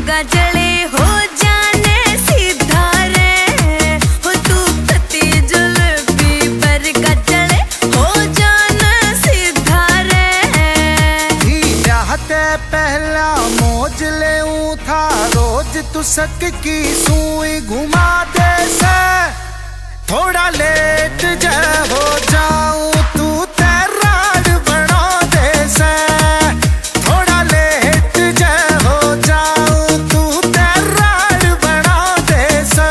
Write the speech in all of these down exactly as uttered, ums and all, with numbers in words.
का जले हो जाने सीधा रे, हो तू कती जलेबी पर का जले हो जाने सीधा रे। चाहते पहला मौज ले था रोज तू सक की सुई घुमा दे से, थोड़ा लेट जा हो जाऊं तू तेराड़ बना दे से, थोड़ा लेट जा हो जाऊं तू तेराड़ बना दे से।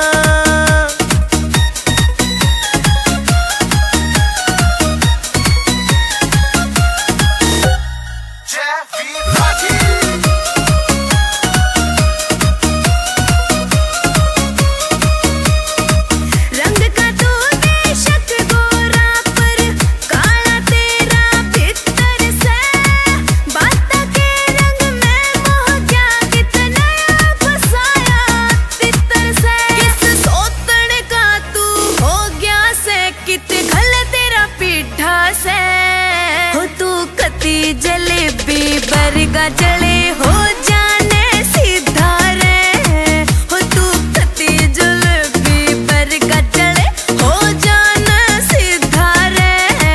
हो तू कती जलेबी बरगा जले हो जाने सीधा रे, हो तू कती जलेबी बरगा जले हो जाने सीधा रे।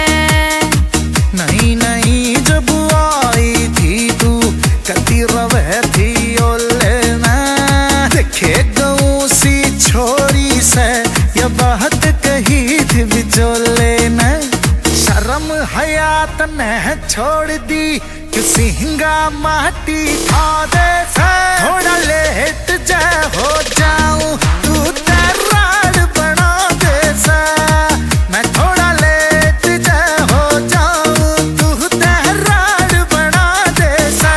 नहीं नहीं जब आई थी तू कती रवे थी ओले में, देखे गऊ सी छोरी से ये बात कही थी बिचोले ने, शर्म हयात ने छोड़ दी किसी हिंगा माटी खा दे से, थोड़ा लेट जा हो जाऊं तू तेराड़ बना दे से, मैं थोड़ा लेट जा हो जाऊं तू तेराड़ बना दे से।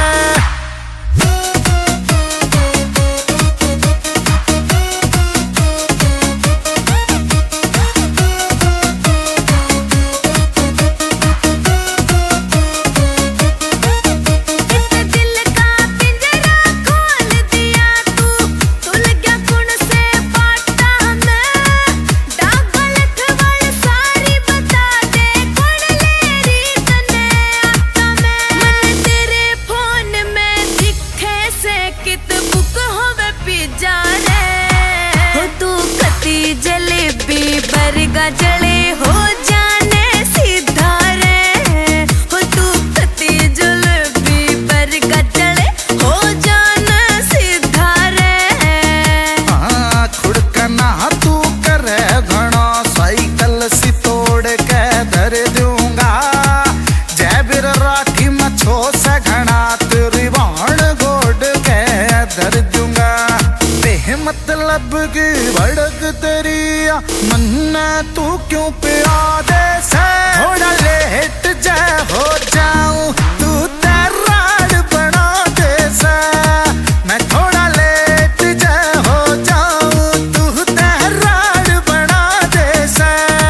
जलेबी बरगा जले हो जाने सीधा रे, हो तू कती जलेबी बरगा जले हो जाने सीधा रे। हाँ खुड़का ना तू करे घना साइकिल सी तोड़ के धर दूंगा, जैबिर राठी मछो से घना तेरी वाण गोड़ के धर दूंगा, बेमतलब की भड़क तेरी मन्ना तू क्यों पिया दे से, थोड़ा लेट जा हो जाऊं तू तेराड़ बना दे से, मैं थोड़ा लेट जा हो जाऊं तू तेराड़ बना दे से।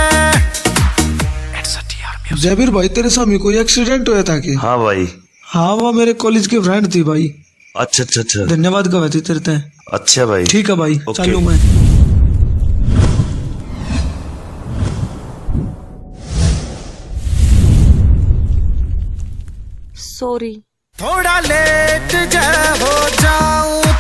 जबीर भाई तेरे सामने कोई एक्सीडेंट हुआ था कि? हाँ भाई। हाँ वो मेरे कॉलेज की फ्रेंड थी भाई। अच्छा अच्छा अच्छा धन्यवाद कहा थी तेरे ते। अच्छा भाई ठीक है भाई चलूं मैं। सॉरी थोड़ा लेट जा हो जाऊं